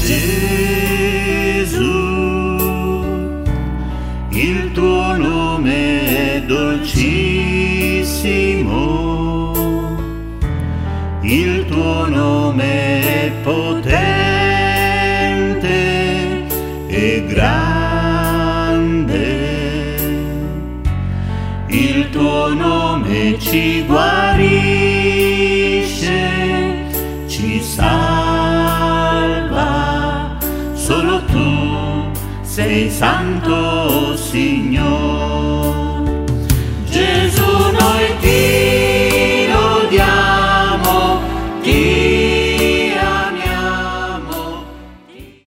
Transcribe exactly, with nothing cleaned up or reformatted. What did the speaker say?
Gesù, il tuo nome è dolcissimo, il tuo nome è potente e grande, il tuo nome ci guarisce, ci salva, solo tu sei santo, Signore.